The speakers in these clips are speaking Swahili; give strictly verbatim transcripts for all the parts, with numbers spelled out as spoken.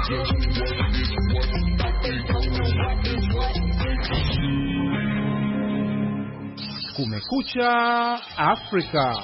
Kumekucha Afrika.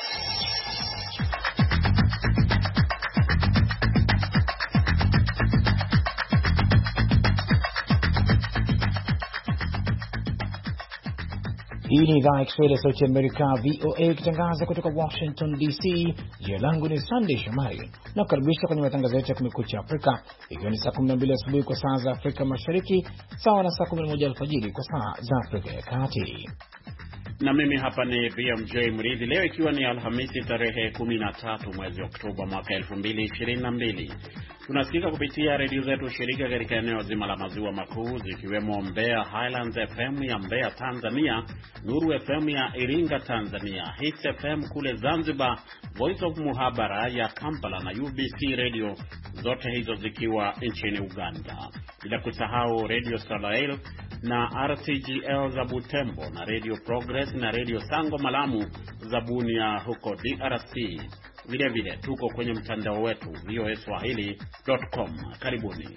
Hii ni idhaa ya Kiswahili ya Sauti ya Amerika, V O A, ikitangaza kutoka Washington D C. Jina langu ni Sunday Shomari na kukaribisha kwenye matangazo yetu ya Kumekucha Afrika, ikiwa ni saa kumi na mbili asubuhi kwa saa za Afrika Mashariki, sawa na saa kumi na moja alfajiri kwa saa za Afrika ya Kati. Na mimi hapa ni B M J Mridhi, leo ikiwa ni Alhamisi tarehe kumi na tatu mwezi Oktoba mwaka elfu mbili ishirini na mbili. Tunasikika kupitia redio zetu shirika katika eneo zima la maziwa makuu, zikiwemo Mbeya Highlands F M ya Mbeya Tanzania, Nuru F M ya Iringa Tanzania, Hits F M kule Zanzibar, Voice of Muhabara ya Kampala na U B C Radio, zote hizo zikiwa nchini Uganda. Bila kusahau Radio Salael na R T G L za Butembo na Radio Progress na Radio Sango Malamu za Bunia huko D R C. Vile vile tuko kwenye mtandao wetu v o a swahili dot com. Karibuni.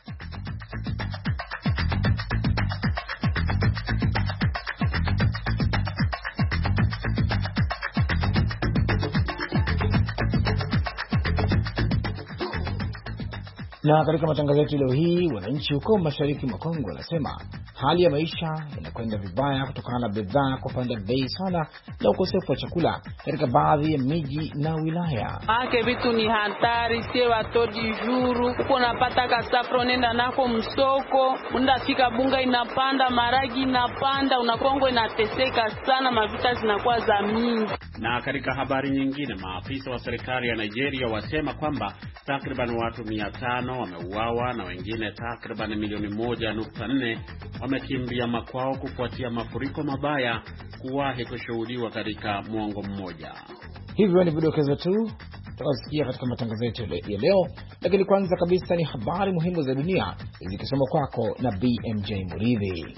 Na katika matangazo yetu leo hii, wananchi huko mashariki mwa Kongo wanasema hali ya maisha inakwenda vibaya kutokana na bidhaa kupanda bei sana na ukosefu wa chakula katika baadhi ya miji na wilaya. Ake vitu ni hatari, sie watodi juru, uko napata kasafro nenda nako msoko, undafika bunga inapanda, maragi inapanda, unakongo inateseka sana, mavita zinakuwa za mingi. Na katika habari nyingine, maafisa wa serikali ya Nigeria wasema kwamba takriban watu mia tano wameuawa na wengine takriban milioni moja nukta nne wamekimbia makwao kufuatia mafuriko mabaya kuwahi kushuhudiwa katika mwongo mmoja. Hivyo ni vidokezo tu tutasikia katika matangazo yetu ya leo, lakini kwanza kabisa ni habari muhimu za dunia zikisoma kwako na B M J Muridhi.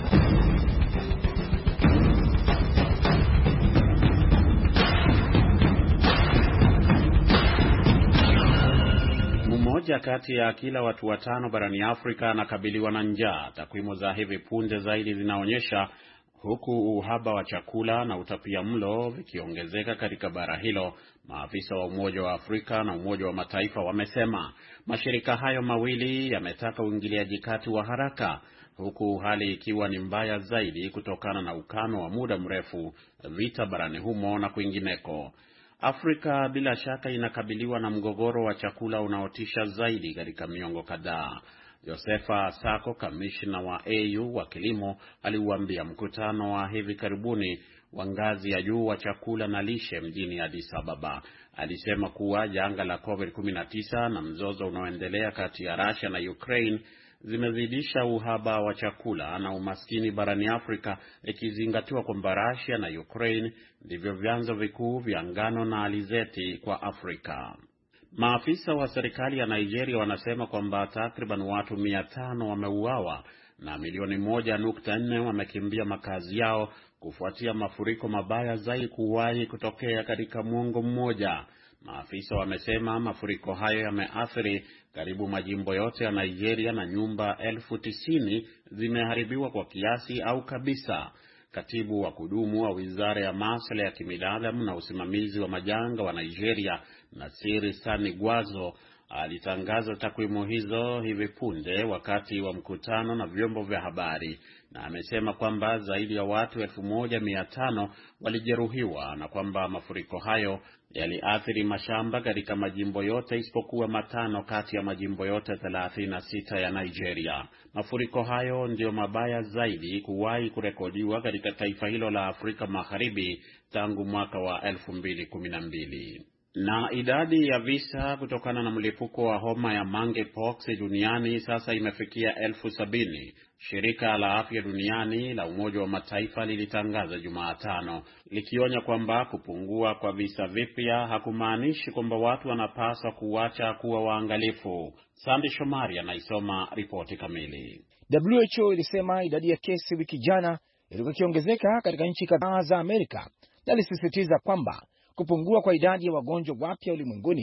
Mmoja kati ya kila watu watano barani Afrika anakabiliwa na njaa, takwimu za hivi punde zaidi zinaonyesha, huku uhaba wa chakula na utapiamlo vikiongezeka katika bara hilo. Maafisa wa Umoja wa Afrika na Umoja wa Mataifa wamesema mashirika hayo mawili yametaka uingiliaji kati wa haraka, huku hali ikiwa ni mbaya zaidi kutokana na ukame wa muda mrefu, vita barani humo na kwingineko. Afrika bila shaka inakabiliwa na mgogoro wa chakula unaotisha zaidi katika miongo kadhaa. Josefa Sako, kamishna wa A U wa kilimo, aliuambia mkutano wa hivi karibuni wa ngazi ya juu wa chakula na lishe mjini Addis Ababa. Alisema kuwa janga la covid kumi na tisa na mzozo unaoendelea kati ya Russia na Ukraine zimezidisha uhaba wa chakula na umaskini barani Afrika, ikizingatiwa kwamba Russia na Ukraine ndivyo vyanzo vikuu vya ngano na alizeti kwa Afrika. Maafisa wa serikali ya Nigeria wanasema kwamba takriban watu mia tano wameuawa na milioni moja nukta nne wamekimbia makazi yao kufuatia mafuriko mabaya zaidi kuwahi kutokea katika mwongo mmoja. Maafisa wamesema mafuriko hayo yameathiri karibu majimbo yote ya Nigeria na nyumba elfu tisini zimeharibiwa kwa kiasi au kabisa. Katibu wa kudumu wa Wizara ya Masuala ya Kibinadamu na Usimamizi wa Majanga wa Nigeria, Nasiri Sani Gwazo, alitangaza takwimu hizo hivi punde wakati wa mkutano na vyombo vya habari, na amesema kwamba zaidi ya watu elfu moja mia tano walijeruhiwa na kwamba mafuriko hayo yaliathiri mashamba katika majimbo yote isipokuwa matano kati ya majimbo yote thelathini na sita ya Nigeria. Mafuriko hayo ndio mabaya zaidi kuwahi kurekodiwa katika taifa hilo la Afrika Magharibi tangu mwaka wa elfu mbili kumi na mbili. Na idadi ya visa kutokana na mlipuko wa homa ya monkeypox duniani sasa imefikia elfu sabini. Shirika la Afya Duniani la Umoja wa Mataifa lilitangaza Jumatano, likionya kwamba kupungua kwa visa vipya hakumaanishi kwamba watu wanapaswa kuacha kuwa waangalifu. Sandy Shomari anaisoma ripoti kamili. W H O ilisema idadi ya kesi wiki jana ilikuwa ikiongezeka katika nchi kadhaa za Amerika, na ilisisitiza kwamba kupungua kwa idadi ya wagonjwa wapya ulimwenguni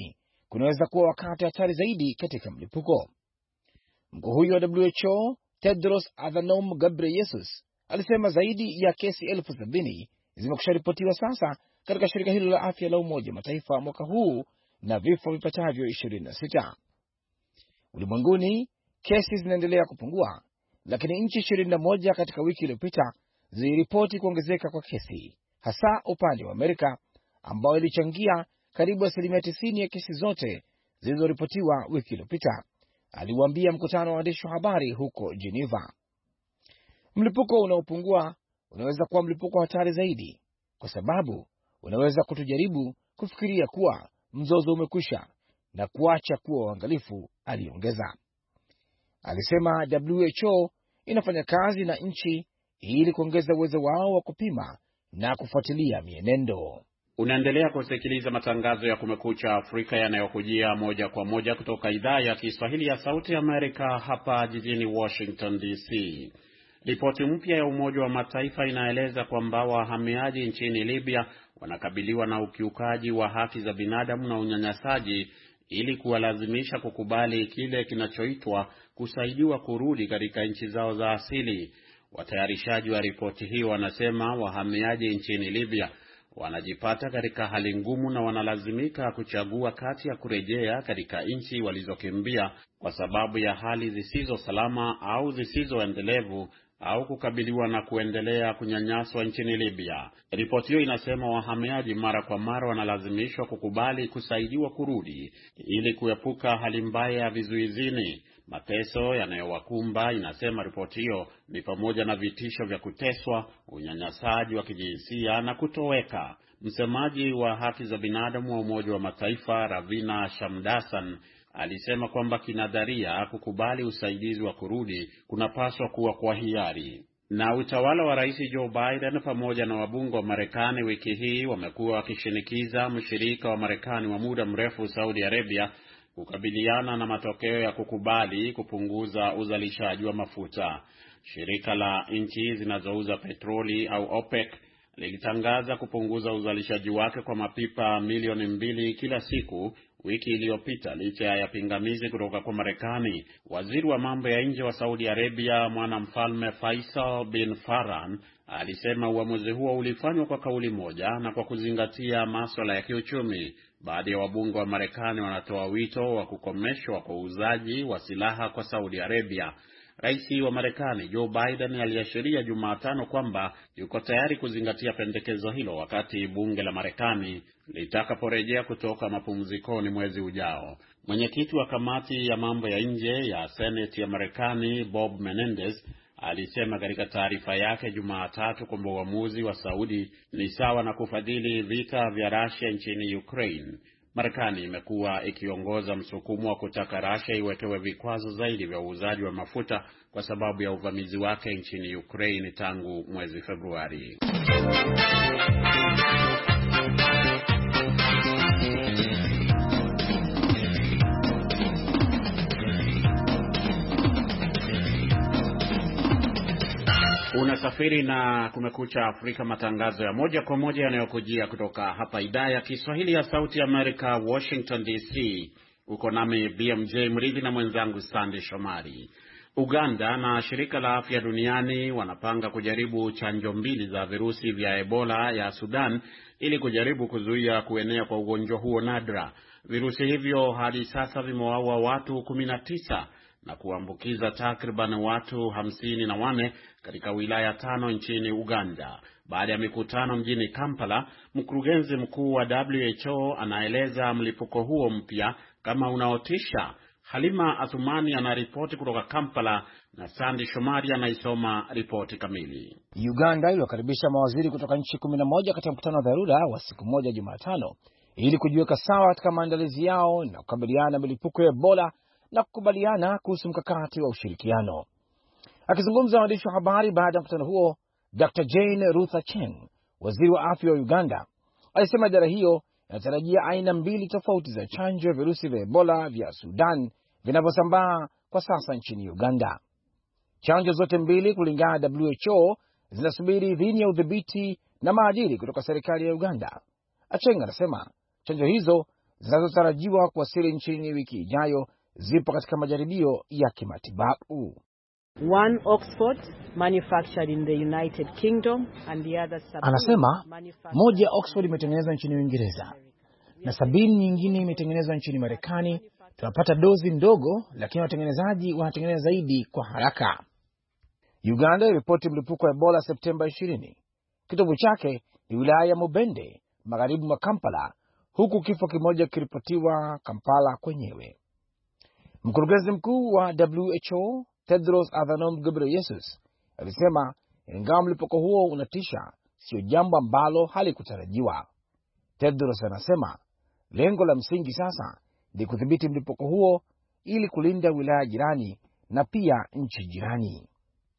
kunaweza kuwa wakati hatari zaidi katika mlipuko. Mkuu huyo wa W H O Tedros Adhanom Ghebreyesus alisema zaidi ya kesi elfu sabini zimekusharipotiwa sasa katika shirika hilo la afya la Umoja Mataifa mwaka huu na vifo vipatavyo ishirini na sita. Ulimwenguni kesi zinaendelea kupungua, lakini nchi ishirini na moja katika wiki iliyopita ziliripoti kuongezeka kwa kesi, hasa upande wa Amerika ambao ilichangia karibu asilimia tisini ya kesi zote zilizoripotiwa wiki iliyopita, aliwaambia mkutano wa waandishi wa habari huko Geneva. Mlipuko unaopungua unaweza kuwa mlipuko hatari zaidi, kwa sababu unaweza kutujaribu kufikiria kuwa mzozo umekwisha na kuacha kuwa uangalifu, aliongeza. Alisema W H O inafanya kazi na nchi ili kuongeza uwezo wao wa kupima na kufuatilia mienendo. Unaendelea kusikiliza matangazo ya Kumekucha Afrika yanayokujia moja kwa moja kutoka idhaa ya Kiswahili ya Sauti ya Amerika hapa jijini Washington D C. Ripoti mpya ya Umoja wa Mataifa inaeleza kwamba wahamiaji nchini Libya wanakabiliwa na ukiukaji wa haki za binadamu na unyanyasaji ili kuwalazimisha kukubali kile kinachoitwa kusaidiwa kurudi katika nchi zao za asili. Watayarishaji wa ripoti hiyo wanasema wahamiaji nchini Libya wanajipata katika hali ngumu na wanalazimika kuchagua kati ya kurejea katika nchi walizokimbia kwa sababu ya hali zisizo salama au zisizoendelevu au kukabiliwa na kuendelea kunyanyaswa nchini Libya. Ripoti hiyo inasema wahamiaji mara kwa mara wanalazimishwa kukubali kusaidiwa kurudi ili kuepuka hali mbaya ya vizuizini. Mateso yanayowakumba, inasema ripoti hiyo, ni pamoja na vitisho vya kuteswa, unyanyasaji wa kijinsia na kutoweka. Msemaji wa haki za binadamu wa Umoja wa Mataifa Ravina Shamdasan alisema kwamba kinadharia kukubali usaidizi wa kurudi kunapaswa kuwa kwa hiari. Na utawala wa Rais Joe Biden pamoja na wabunge wa Marekani wiki hii wamekuwa wakishinikiza mshirika wa Marekani wa muda mrefu Saudi Arabia kukabiliana na matokeo ya kukubali kupunguza uzalishaji wa mafuta. Shirika la nchi zinazouza petroli au OPEC lilitangaza kupunguza uzalishaji wake kwa mapipa milioni mbili kila siku wiki iliyopita licha ya pingamizi kutoka kwa Marekani. Waziri wa mambo ya nje wa Saudi Arabia, mwanamfalme Faisal bin Farhan, alisema uamuzi huo ulifanywa kwa kauli moja na kwa kuzingatia masuala ya kiuchumi. Baadhi ya wabunge wa Marekani wanatoa wito wa kukomeshwa kwa uuzaji wa silaha kwa Saudi Arabia. Rais wa Marekani Joe Biden aliashiria Jumatano kwamba yuko tayari kuzingatia pendekezo hilo wakati bunge la Marekani litakaporejea kutoka mapumzikoni mwezi ujao. Mwenyekiti wa kamati ya mambo ya nje ya Senate ya Marekani Bob Menendez alisema katika taarifa yake Jumatatu kwamba uamuzi wa Saudi ni sawa na kufadhili vita vya Russia nchini Ukraine. Marekani imekuwa ikiongoza msukumo wa kutaka Russia iwekewe vikwazo zaidi vya uuzaji wa mafuta kwa sababu ya uvamizi wake nchini Ukraine tangu mwezi Februari. Unasafiri na Kumekucha Afrika, matangazo ya moja kwa moja yanayokujia kutoka hapa idhaa ya Kiswahili ya Sauti Amerika, Washington D C. Uko nami B M J Mridhi na mwenzangu Sandy Shomari. Uganda na shirika la afya duniani wanapanga kujaribu chanjo mbili za virusi vya Ebola ya Sudan ili kujaribu kuzuia kuenea kwa ugonjwa huo nadra. Virusi hivyo hadi sasa vimewaua watu kumi na tisa na kuambukiza takriban watu hamsini na wane katika wilaya tano nchini Uganda. Baada ya mikutano mjini Kampala, mkurugenzi mkuu wa W H O anaeleza mlipuko huo mpya kama unaotisha. Halima Athumani anaripoti kutoka Kampala na Sandy Shomari anaisoma ripoti kamili. Uganda iliwakaribisha mawaziri kutoka nchi kumi na moja katika mkutano wa dharura wa siku moja Jumatano ili kujiweka sawa katika maandalizi yao na kukabiliana na milipuko ya Ebola na kukubaliana kuhusu mkakati wa ushirikiano. Akizungumza na waandishi wa habari baada ya mkutano huo, Doctor Jane Ruth Aceng, waziri wa afya wa Uganda, alisema idara hiyo inatarajia aina mbili tofauti za chanjo ya virusi vya Ebola vya Sudan vinavyosambaa kwa sasa nchini Uganda. Chanjo zote mbili kulingana na W H O zinasubiri idhini ya udhibiti na maadili kutoka serikali ya Uganda. Aceng anasema chanjo hizo zinazotarajiwa kuwasili nchini wiki ijayo zipo katika majaribio ya kimatibabu. One Oxford manufactured in the United Kingdom and the other Anasema moja Oxford imetengenezwa nchini Uingereza na sabini nyingine imetengenezwa nchini Marekani. Tunapata dozi ndogo, lakini watengenezaji wanatengeneza zaidi kwa haraka. Uganda iliripoti mlipuko wa Ebola Septemba ishirini. Kitovu chake ni wilaya ya Mubende, magharibi mwa Kampala, huku kifo kimoja kiripotiwa Kampala kwenyewe. Mkurugenzi mkuu wa W H O Tedros Adhanom Ghebreyesus alisema ingawa mlipuko huo unatisha, sio jambo ambalo halikutarajiwa. Tedros anasema lengo la msingi sasa ni kudhibiti mlipuko huo ili kulinda wilaya jirani na pia nchi jirani.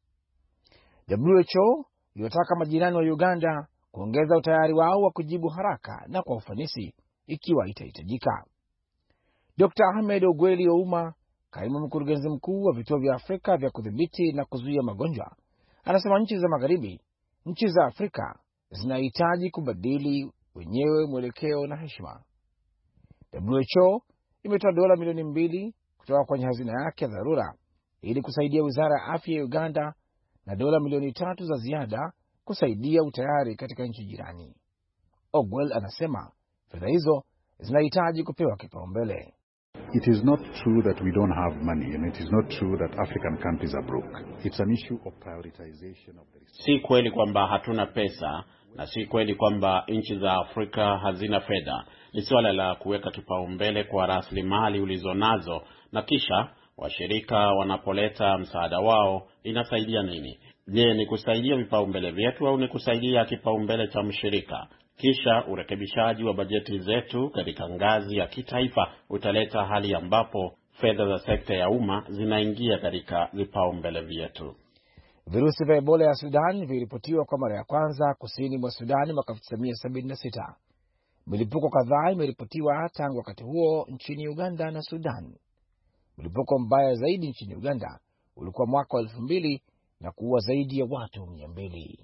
W H O inataka majirani wa Uganda kuongeza utayari wao wa kujibu haraka na kwa ufanisi ikiwa itahitajika. Doctor Ahmed Ogweli Ouma, kaimu mkurugenzi mkuu wa vituo vya Afrika vya kudhibiti na kuzuia magonjwa, anasema nchi za magharibi, nchi za Afrika zinahitaji kubadili wenyewe mwelekeo na heshima. W H O imetoa dola milioni mbili kutoka kwenye hazina yake ya dharura ili kusaidia wizara ya afya ya Uganda na dola milioni tatu za ziada kusaidia utayari katika nchi jirani. Ogwell anasema fedha hizo zinahitaji kupewa kipaumbele. It is not true that we don't have money, and it is not true that African countries are broke. It's an issue of prioritization of the resources. Si kweli kwamba hatuna pesa na si kweli kwamba nchi za Afrika hazina fedha. Ni swala la kuweka kipaumbele kwa rasilimali ulizonazo, na kisha washirika wanapoleta msaada wao inasaidia nini? Je, ni kusaidia vipaumbele vyetu au ni kusaidia kipaumbele cha mshirika? Kisha urekebishaji wa bajeti zetu katika ngazi ya kitaifa utaleta hali ambapo fedha za sekta ya umma zinaingia katika vipaumbele vyetu. Virusi vya Ebola ya Sudan viliripotiwa kwa mara ya kwanza kusini mwa Sudan mwaka elfu tisa mia sabini na sita. Milipuko kadhaa imeripotiwa tangu wakati huo nchini Uganda na Sudan. Mlipuko mbaya zaidi nchini Uganda ulikuwa mwaka wa elfu mbili na kuua zaidi ya watu mia mbili.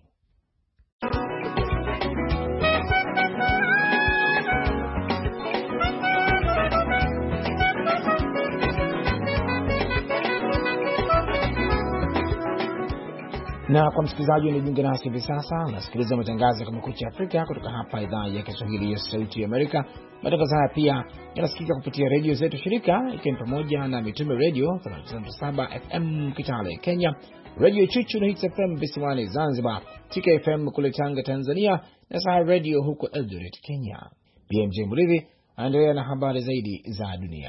Na kwa msikilizaji unajiunga nasi hivi sasa, unasikiliza matangazo ya Kumekucha Afrika kutoka hapa idhaa ya Kiswahili ya Sauti ya Amerika. Matangazo haya pia yanasikika kupitia redio zetu shirika, ikiwa ni pamoja na Mitume Radio themanini na saba F M Kitale Kenya, Radio Chuchu na Hits F M Visiwani Zanzibar, T K F M kule Tanga Tanzania, na Sahara Radio huko Eldoret Kenya. B M J Murithi anaendelea na habari zaidi za dunia.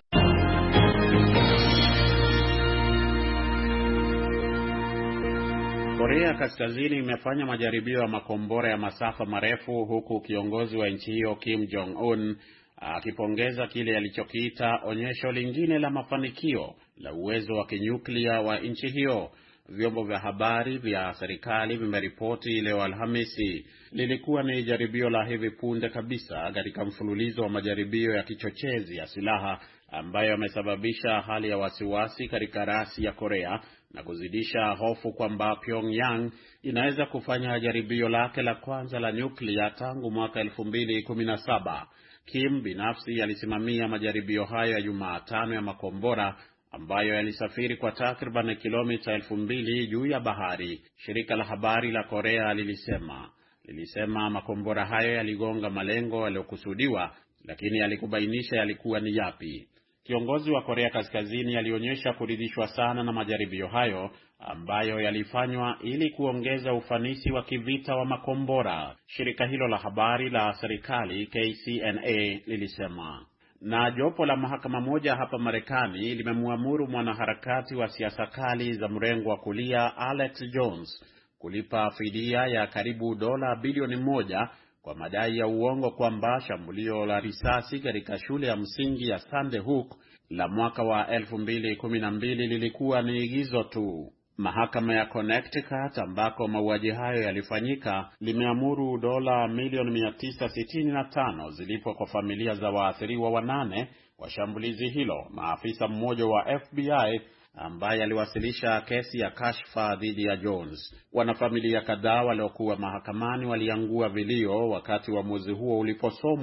Korea Kaskazini imefanya majaribio ya makombora ya masafa marefu huku kiongozi wa nchi hiyo Kim Jong Un akipongeza kile alichokiita onyesho lingine la mafanikio la uwezo wa kinyuklia wa nchi hiyo. Vyombo vya habari vya serikali vimeripoti leo Alhamisi lilikuwa ni jaribio la hivi punde kabisa katika mfululizo wa majaribio ya kichochezi ya silaha ambayo yamesababisha hali ya wasiwasi katika rasi ya Korea na kuzidisha hofu kwamba Pyongyang inaweza kufanya jaribio lake la kwanza la nyuklia tangu mwaka elfu mbili kumi na saba. Kim binafsi alisimamia majaribio hayo ya Jumatano ya makombora ambayo yalisafiri kwa takriban kilomita elfu mbili juu ya bahari. Shirika la habari la Korea lilisema lilisema makombora hayo yaligonga malengo yaliyokusudiwa, lakini yalikubainisha yalikuwa ni yapi. Kiongozi wa Korea Kaskazini alionyesha kuridhishwa sana na majaribio hayo ambayo yalifanywa ili kuongeza ufanisi wa kivita wa makombora. Shirika hilo la habari la serikali K C N A lilisema. Na jopo la mahakama moja hapa Marekani limemuamuru mwanaharakati wa siasa kali za mrengo wa kulia Alex Jones kulipa fidia ya karibu dola bilioni moja kwa madai ya uongo kwamba shambulio la risasi katika shule ya msingi ya Sandy Hook la mwaka wa elfu mbili kumi na mbili lilikuwa ni igizo tu. Mahakama ya Connecticut ambako mauaji hayo yalifanyika limeamuru dola milioni mia tisa sitini na tano zilipwe kwa familia za waathiriwa wanane wa shambulizi hilo. Maafisa mmoja wa F B I ambaye aliwasilisha kesi ya kashfa dhidi ya Jones. Wanafamilia kadhaa waliokuwa mahakamani waliangua vilio wakati uamuzi huo uliposomwa,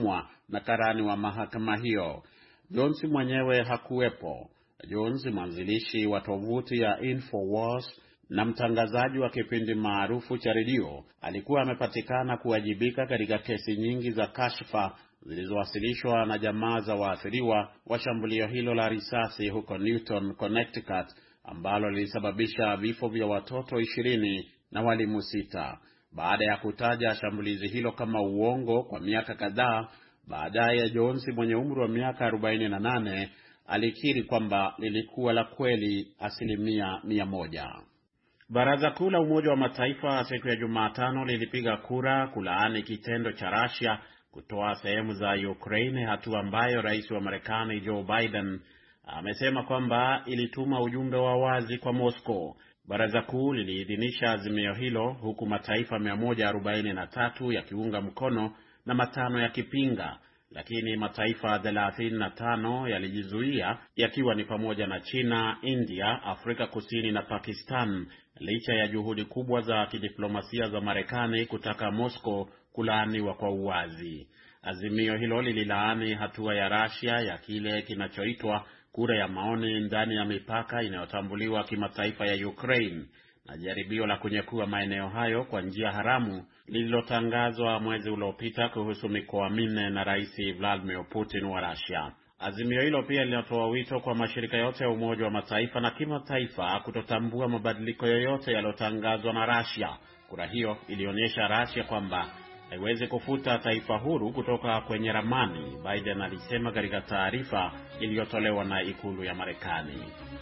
na karani wa mahakama hiyo. Jones mwenyewe hakuwepo. Jones, mwanzilishi wa tovuti ya InfoWars na mtangazaji wa kipindi maarufu cha redio, alikuwa amepatikana kuwajibika katika kesi nyingi za kashfa zilizowasilishwa na jamaa za waathiriwa wa shambulio hilo la risasi huko Newton, Connecticut, ambalo lilisababisha vifo vya watoto ishirini na walimu sita. Baada ya kutaja shambulizi hilo kama uongo kwa miaka kadhaa, baadaye Jones mwenye umri wa miaka arobaini na nane alikiri kwamba lilikuwa la kweli asilimia mia moja. Baraza Kuu la Umoja wa Mataifa siku ya Jumatano lilipiga kura kulaani kitendo cha Russia kutoa sehemu za Ukraine, hatua ambayo rais wa Marekani Joe Biden amesema kwamba ilituma ujumbe wa wazi kwa Moscow. Baraza Kuu liliidhinisha azimio hilo huku mataifa mia moja arobaini na tatu yakiunga mkono na matano yakipinga, lakini mataifa thelathini na tano yalijizuia, yakiwa ni pamoja na China, India, Afrika Kusini na Pakistan, licha ya juhudi kubwa za kidiplomasia za Marekani kutaka Moscow kulaaniwa kwa uwazi. Azimio hilo lililaani hatua ya Russia ya kile kinachoitwa kura ya maoni ndani ya mipaka inayotambuliwa kimataifa ya Ukraine na jaribio la kunyakua maeneo hayo kwa njia haramu lililotangazwa mwezi uliopita kuhusu mikoa minne na Rais Vladimir Putin wa Russia. Azimio hilo pia linatoa wito kwa mashirika yote ya Umoja wa Mataifa na kimataifa kutotambua mabadiliko yoyote yaliyotangazwa na Russia. Kura hiyo ilionyesha Russia kwamba haiwezi kufuta taifa huru kutoka kwenye ramani, Biden alisema katika taarifa iliyotolewa na ikulu ya Marekani.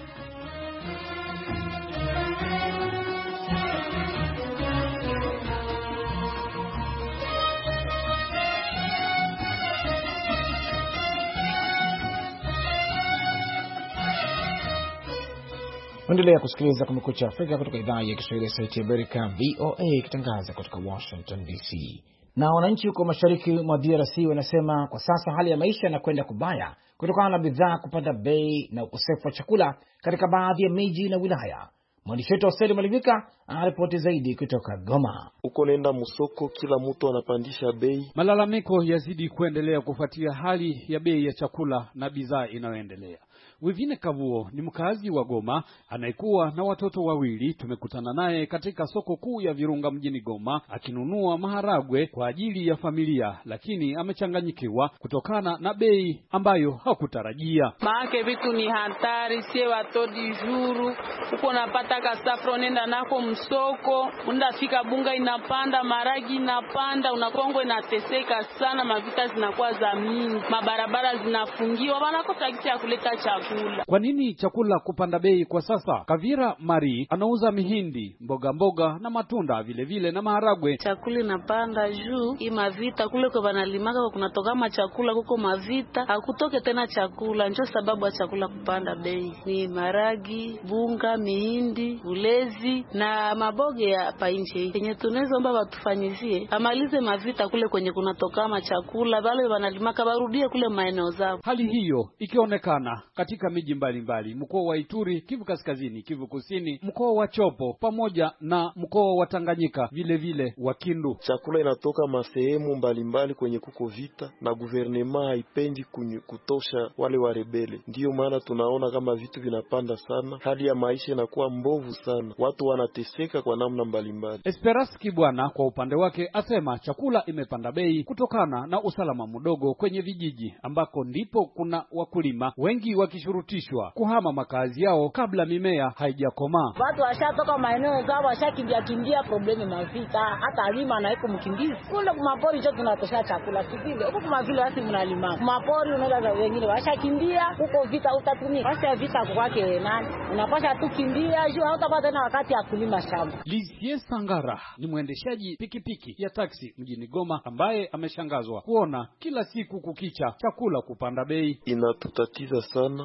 Endelea kusikiliza Kumekucha Afrika kutoka idhaa ya Kiswahili ya Sauti ya Amerika V O A ikitangaza kutoka Washington D C. Na wananchi huko mashariki mwa D R C wanasema kwa sasa hali ya maisha inakwenda kubaya kutokana na bidhaa kupanda bei na ukosefu wa chakula katika baadhi ya miji na wilaya. Mwandishi wetu Oseli Malivika anaripoti zaidi kutoka Goma. Uko nenda musoko, kila mtu anapandisha bei. Malalamiko yazidi kuendelea kufuatia hali ya bei ya chakula na bidhaa inayoendelea. Wivine Kavuo ni mkazi wa Goma, anayekuwa na watoto wawili. Tumekutana naye katika soko kuu ya Virunga mjini Goma akinunua maharagwe kwa ajili ya familia, lakini amechanganyikiwa kutokana na bei ambayo hakutarajia. Maana vitu ni hatari, sie watodi juru. Uko napata kasafro nenda nako msoko, undafika bunga inapanda, maragi inapanda, unakongo inateseka sana, mavita zinakuwa za mingi, mabarabara zinafungiwa, wanakosa kitu ya kuleta chakula. Kwa nini chakula kupanda bei kwa sasa? Kavira Mari anauza mihindi, mboga mboga na matunda vile vile na maharagwe. Chakula inapanda juu, hii mavita kule kwa banalimaka kwa kunatoka ma chakula huko mavita, hakutoke tena chakula, ndio sababu ya chakula kupanda bei. Ni maragi, bunga, mihindi, ulezi na maboge ya painje. Yenye tunaweza omba watufanyizie, amalize mavita kule kwenye kunatoka ma chakula, wale banalimaka barudie kule maeneo zao. Hali hiyo ikionekana katika miji mbalimbali, mkoa wa Ituri, Kivu Kaskazini, Kivu Kusini, mkoa wa Chopo pamoja na mkoa wa Tanganyika vile vile wa Kindu. Chakula inatoka masehemu mbalimbali kwenye kuko vita na guvernema haipendi kutosha wale wa rebele. Ndiyo maana tunaona kama vitu vinapanda sana, hali ya maisha inakuwa mbovu sana, watu wanateseka kwa namna mbalimbali. Esperas Kibwana kwa upande wake asema chakula imepanda bei kutokana na usalama mdogo kwenye vijiji ambako ndipo kuna wakulima wengi wakishurutishwa kuhama makazi yao kabla mimea haijakomaa. Watu washatoka maeneo zao, washakimbia kimbia problemi mavita, hata alima na iko mkimbizi. Kule kumapori jo tunatosha chakula sivile. Huko kuma vile wasi mnalima. Kumapori unaenda za wengine washakimbia, huko vita utatumia. Wasi vita kwake nani? Unapasha tu kimbia, juu hautapata tena wakati ya kulima shamba. Lizie Sangara ni mwendeshaji pikipiki ya taksi mjini Goma ambaye ameshangazwa kuona kila siku kukicha chakula kupanda bei. Inatutatiza sana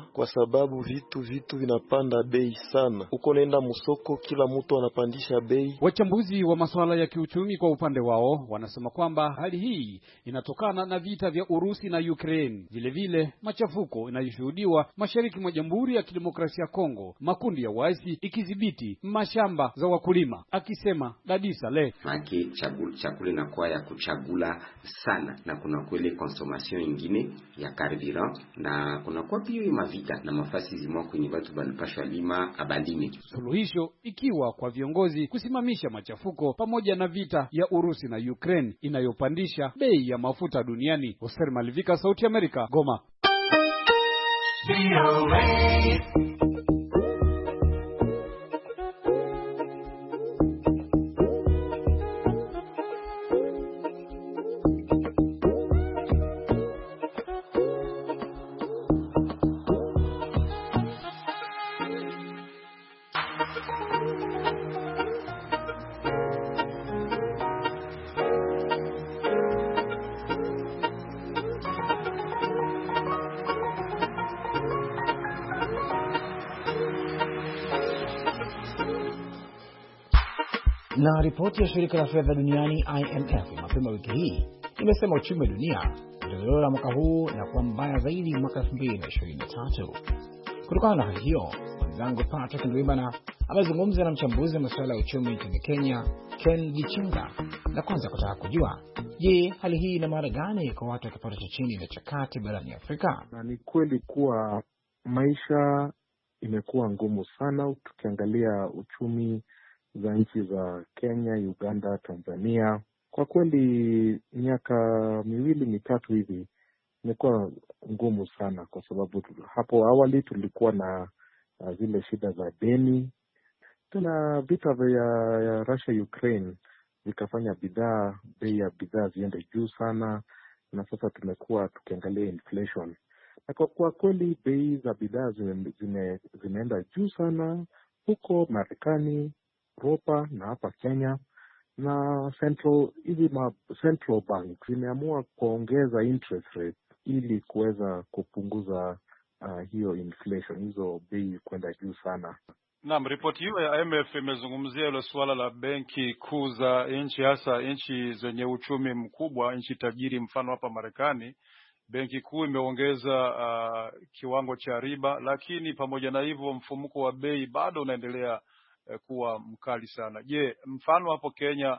kwa sababu vitu vitu vinapanda bei sana. Uko nenda msoko, kila mtu anapandisha bei. Wachambuzi wa masuala ya kiuchumi kwa upande wao wanasema kwamba hali hii inatokana na vita vya Urusi na Ukraine, vile vile machafuko inayoshuhudiwa mashariki mwa Jamhuri ya Kidemokrasia ya Kongo, makundi ya waasi ikidhibiti mashamba za wakulima, akisema Dadisa le maki chakula chakula inakuwa ya kuchagula sana, na kuna kweli consommation nyingine ya carburant, na kuna kwa pia mavita na mafasi zimwa kwenye watu balipashwa lima abalime. Suluhisho ikiwa kwa viongozi kusimamisha machafuko pamoja na vita ya Urusi na Ukraine inayopandisha bei ya mafuta duniani. Oser Malivika, Sauti ya Amerika, Goma. Na ripoti ya shirika la fedha duniani I M F mapema wiki hii imesema uchumi wa dunia utadorora mwaka huu na kuwa mbaya zaidi mwaka elfu mbili ishirini na tatu. Kutokana na hali hiyo, mwenzangu Patrick Ndwimana amezungumza na mchambuzi wa masuala ya uchumi nchini Kenya, Ken Gichinga, na kwanza kutaka kujua, je, hali hii ina maana gani kwa watu wa kipato cha chini na cha kati barani Afrika? Na ni kweli kuwa maisha imekuwa ngumu sana. Tukiangalia uchumi za nchi za Kenya, Uganda, Tanzania, kwa kweli miaka miwili mitatu hivi imekuwa ngumu sana, kwa sababu hapo awali tulikuwa na uh, zile shida za deni. Tuna vita vya Russia Ukraine vikafanya bidhaa bei ya bidhaa ziende juu sana, na sasa tumekuwa tukiangalia inflation. Na kwa, kwa kweli bei za bidhaa zime, zime, zimeenda juu sana huko Marekani, Europa na hapa Kenya, na central hizi ma central bank zimeamua kuongeza interest rate ili kuweza kupunguza uh, hiyo inflation, hizo bei kwenda juu sana. Naam, ripoti hiyo ya I M F imezungumzia ile suala la benki kuu za nchi, hasa nchi zenye uchumi mkubwa, nchi tajiri. Mfano hapa Marekani, benki kuu imeongeza uh, kiwango cha riba, lakini pamoja na hivyo mfumuko wa bei bado unaendelea kuwa mkali sana. Je, mfano hapo Kenya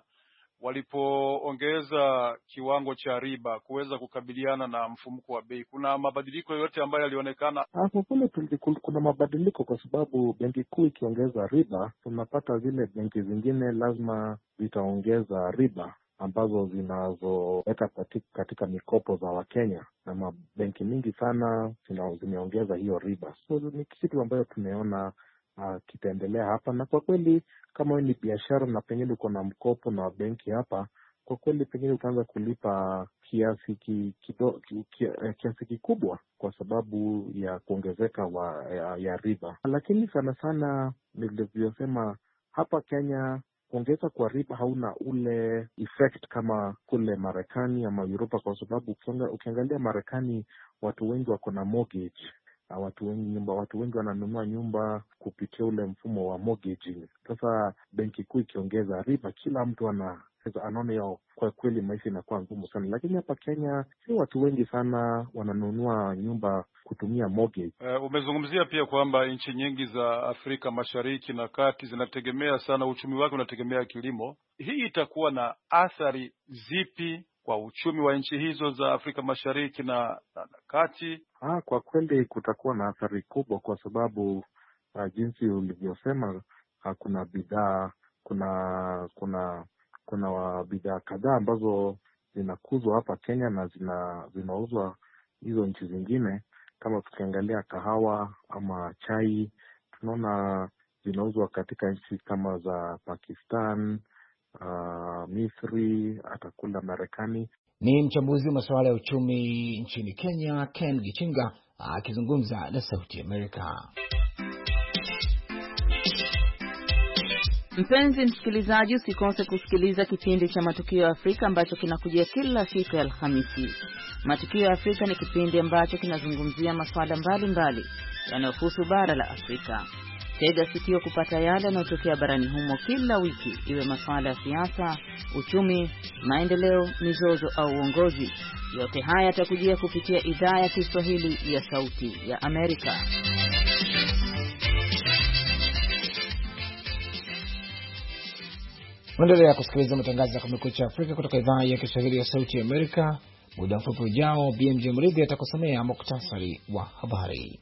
walipoongeza kiwango cha riba kuweza kukabiliana na mfumuko wa bei, kuna mabadiliko yote ambayo yalionekana? Hapo kule kuna mabadiliko, kwa sababu benki kuu ikiongeza riba, tunapata zile benki zingine lazima zitaongeza riba ambazo zinazoweka katika, katika mikopo za Wakenya, na mabenki mingi sana zimeongeza hiyo riba. So ni kitu ambayo tumeona Uh, kitaendelea hapa, na kwa kweli kama ni biashara na pengine uko na mkopo na benki hapa, kwa kweli pengine utaanza kulipa kiasi ki, kido, ki, ki, kiasi kikubwa kwa sababu ya kuongezeka wa, ya, ya riba. Lakini sana sana nilivyosema, hapa Kenya kuongeza kwa riba hauna ule effect kama kule Marekani ama Europa, kwa sababu ukiangalia Marekani watu wengi wako na mortgage. Watu wengi nyumba, watu wengi wananunua nyumba kupitia ule mfumo wa mortgaging. Sasa benki kuu ikiongeza riba, kila mtu ana anaona yao, kwa kweli maisha inakuwa ngumu sana. Lakini hapa Kenya si watu wengi sana wananunua nyumba kutumia mortgage. Uh, umezungumzia pia kwamba nchi nyingi za Afrika Mashariki na Kati zinategemea sana, uchumi wake unategemea kilimo. Hii itakuwa na athari zipi kwa uchumi wa nchi hizo za Afrika Mashariki na, na, na Kati? Ah, kwa kweli kutakuwa na athari kubwa, kwa sababu uh, jinsi ulivyosema, uh, kuna bidhaa kuna kuna kuna bidhaa kadhaa ambazo zinakuzwa hapa Kenya na zina zinauzwa hizo nchi zingine. Kama tukiangalia kahawa ama chai, tunaona zinauzwa katika nchi kama za Pakistan, uh, Misri, hata kule Marekani. Ni mchambuzi wa masuala ya uchumi nchini Kenya, Ken Gichinga, akizungumza na Sauti ya Amerika. Mpenzi msikilizaji, usikose kusikiliza kipindi cha Matukio ya Afrika ambacho kinakujia kila siku ya Alhamisi. Matukio ya Afrika ni kipindi ambacho kinazungumzia masuala mbalimbali yanayohusu bara la Afrika. Tega sikio kupata yale yanayotokea barani humo kila wiki, iwe masuala ya siasa, uchumi, maendeleo, mizozo au uongozi. Yote haya yatakujia kupitia idhaa ya Kiswahili ya Sauti ya Amerika. Endelea kusikiliza matangazo ya Kumekucha Afrika kutoka idhaa ya Kiswahili ya Sauti ya Amerika. Muda mfupi ujao, B M J Mridhi atakusomea muktasari wa habari.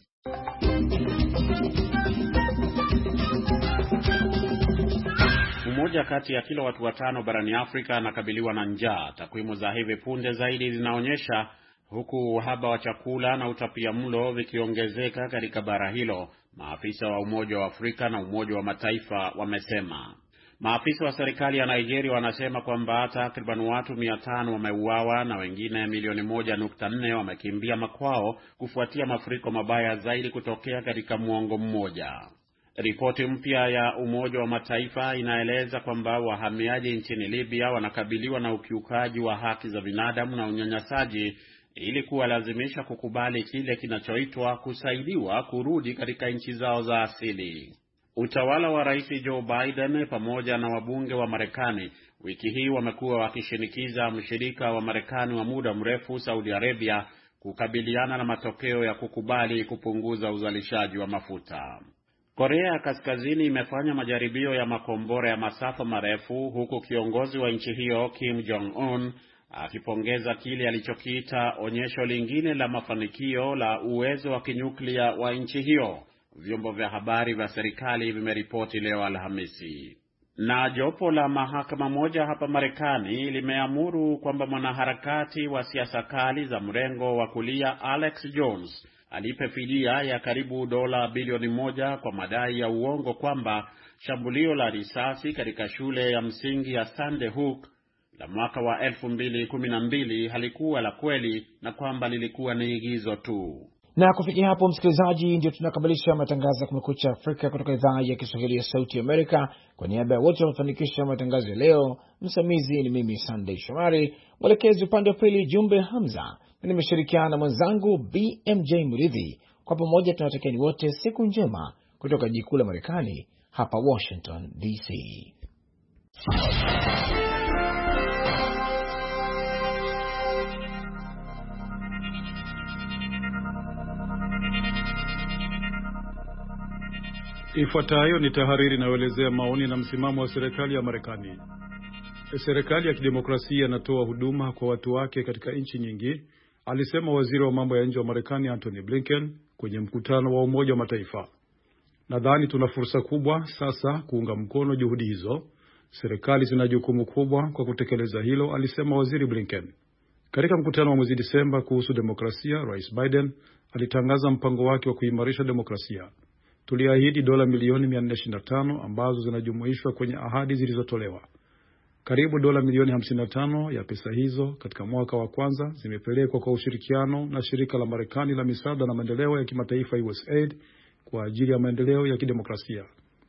Mmoja kati ya kila watu watano barani Afrika anakabiliwa na njaa. Takwimu za hivi punde zaidi zinaonyesha, huku uhaba wa chakula na utapiamlo vikiongezeka katika bara hilo, maafisa wa Umoja wa Afrika na Umoja wa Mataifa wamesema. Maafisa wa serikali ya Nigeria wanasema kwamba takriban watu mia tano wameuawa na wengine milioni moja nukta nne wamekimbia makwao kufuatia mafuriko mabaya zaidi kutokea katika muongo mmoja. Ripoti mpya ya Umoja wa Mataifa inaeleza kwamba wahamiaji nchini Libya wanakabiliwa na ukiukaji wa haki za binadamu na unyanyasaji ili kuwalazimisha kukubali kile kinachoitwa kusaidiwa kurudi katika nchi zao za asili. Utawala wa Rais Joe Biden pamoja na wabunge wa Marekani wiki hii wamekuwa wakishinikiza mshirika wa Marekani wa muda mrefu, Saudi Arabia, kukabiliana na matokeo ya kukubali kupunguza uzalishaji wa mafuta. Korea ya Kaskazini imefanya majaribio ya makombora ya masafa marefu, huku kiongozi wa nchi hiyo Kim Jong-un akipongeza kile alichokiita onyesho lingine la mafanikio la uwezo wa kinyuklia wa nchi hiyo. Vyombo vya habari vya serikali vimeripoti leo Alhamisi. Na jopo la mahakama moja hapa Marekani limeamuru kwamba mwanaharakati wa siasa kali za mrengo wa kulia Alex Jones alipe fidia ya karibu dola bilioni moja kwa madai ya uongo kwamba shambulio la risasi katika shule ya msingi ya Sandy Hook la mwaka wa elfu mbili kumi na mbili halikuwa la kweli na kwamba lilikuwa ni igizo tu. Na kufikia hapo, msikilizaji, ndio tunakamilisha matangazo ya Kumekucha Afrika kutoka idhaa ya Kiswahili ya Sauti ya Amerika. Kwa niaba ya wote waliofanikisha matangazo ya leo, msimamizi ni mimi Sunday Shomari, mwelekezi upande wa pili Jumbe Hamza, na nimeshirikiana na mwenzangu B M J Mridhi. Kwa pamoja tunawatakieni wote siku njema kutoka jiji kuu la Marekani hapa Washington D C. Ifuatayo ni tahariri inayoelezea maoni na msimamo wa serikali ya Marekani. Serikali ya kidemokrasia inatoa huduma kwa watu wake katika nchi nyingi, alisema waziri wa mambo ya nje wa Marekani Antony Blinken kwenye mkutano wa Umoja wa Mataifa. Nadhani tuna fursa kubwa sasa kuunga mkono juhudi hizo. Serikali zina jukumu kubwa kwa kutekeleza hilo, alisema waziri Blinken. Katika mkutano wa mwezi Disemba kuhusu demokrasia, Rais Biden alitangaza mpango wake wa kuimarisha demokrasia. Tuliahidi dola milioni mia nne ishirini na tano ambazo zinajumuishwa kwenye ahadi zilizotolewa. Karibu dola milioni hamsini na tano ya pesa hizo katika mwaka wa kwanza zimepelekwa kwa ushirikiano na shirika la Marekani la misaada na maendeleo ya kimataifa U S A I D kwa ajili ya maendeleo ya kidemokrasia.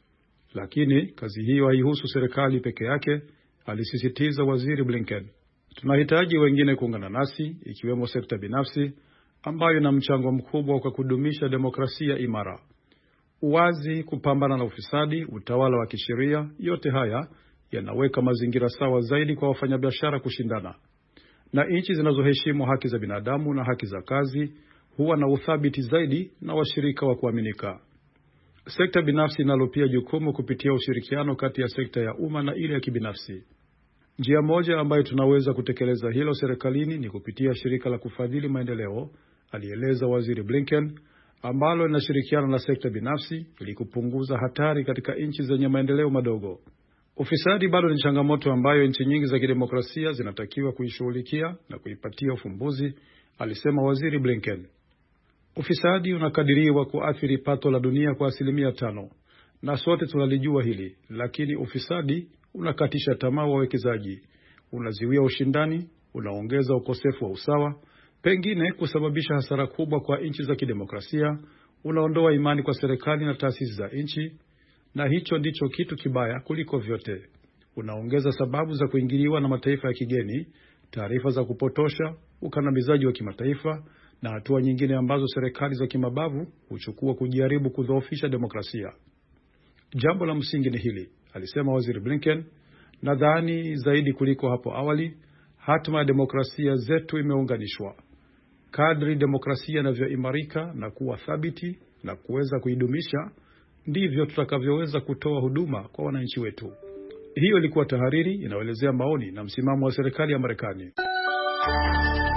Lakini kazi hiyo haihusu serikali peke yake, alisisitiza waziri Blinken. Tunahitaji wengine kuungana nasi, ikiwemo sekta binafsi ambayo ina mchango mkubwa kwa kudumisha demokrasia imara. Uwazi, kupambana na ufisadi, utawala wa kisheria, yote haya yanaweka mazingira sawa zaidi kwa wafanyabiashara kushindana. Na nchi zinazoheshimu haki za binadamu na haki za kazi huwa na uthabiti zaidi na washirika wa kuaminika. Sekta binafsi inalo pia jukumu kupitia ushirikiano kati ya sekta ya umma na ile ya kibinafsi. Njia moja ambayo tunaweza kutekeleza hilo serikalini ni kupitia shirika la kufadhili maendeleo, alieleza waziri Blinken, ambalo linashirikiana na sekta binafsi ili kupunguza hatari katika nchi zenye maendeleo madogo. Ufisadi bado ni changamoto ambayo nchi nyingi za kidemokrasia zinatakiwa kuishughulikia na kuipatia ufumbuzi, alisema waziri Blinken. Ufisadi unakadiriwa kuathiri pato la dunia kwa asilimia tano, na sote tunalijua hili, lakini ufisadi unakatisha tamaa wawekezaji, unaziwia ushindani, unaongeza ukosefu wa usawa, pengine kusababisha hasara kubwa kwa nchi za kidemokrasia, unaondoa imani kwa serikali na taasisi za nchi, na hicho ndicho kitu kibaya kuliko vyote. Unaongeza sababu za kuingiliwa na mataifa ya kigeni, taarifa za kupotosha, ukandamizaji wa kimataifa na hatua nyingine ambazo serikali za kimabavu huchukua kujaribu kudhoofisha demokrasia. Jambo la msingi ni hili, alisema Waziri Blinken, nadhani zaidi kuliko hapo awali, hatima ya demokrasia zetu imeunganishwa. Kadri demokrasia inavyoimarika na kuwa thabiti na kuweza kuidumisha, ndivyo tutakavyoweza kutoa huduma kwa wananchi wetu. Hiyo ilikuwa tahariri inayoelezea maoni na msimamo wa serikali ya Marekani.